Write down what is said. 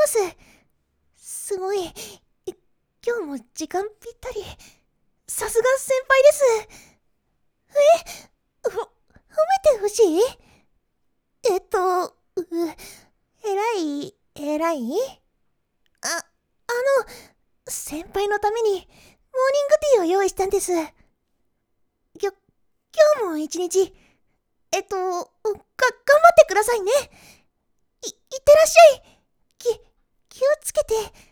ます。すごい。今日も時間ぴったり。さすが先輩です。褒めてほしい？偉い先輩のためにモーニングティーを用意したんです。今日も一日、頑張ってくださいね。いってらっしゃい。気をつけて。